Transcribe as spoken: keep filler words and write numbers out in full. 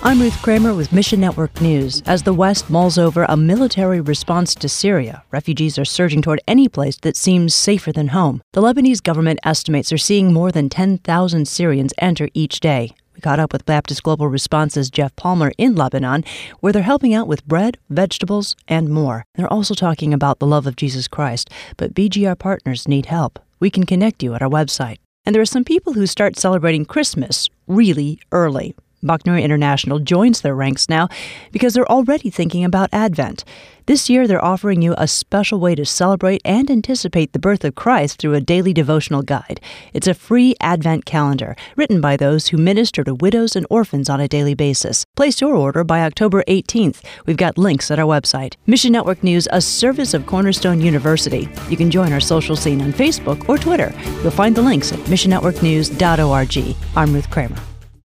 I'm Ruth Kramer with Mission Network News. As the West mulls over a military response to Syria, refugees are surging toward any place that seems safer than home. The Lebanese government estimates they're seeing more than ten thousand Syrians enter each day. We caught up with Baptist Global Response's Jeff Palmer in Lebanon, where they're helping out with bread, vegetables, and more. They're also talking about the love of Jesus Christ, but B G R partners need help. We can connect you at our website. And there are some people who start celebrating Christmas really early. Buckner International joins their ranks now because they're already thinking about Advent. This year, they're offering you a special way to celebrate and anticipate the birth of Christ through a daily devotional guide. It's a free Advent calendar written by those who minister to widows and orphans on a daily basis. Place your order by October eighteenth. We've got links at our website. Mission Network News, a service of Cornerstone University. You can join our social scene on Facebook or Twitter. You'll find the links at mission network news dot org. I'm Ruth Kramer.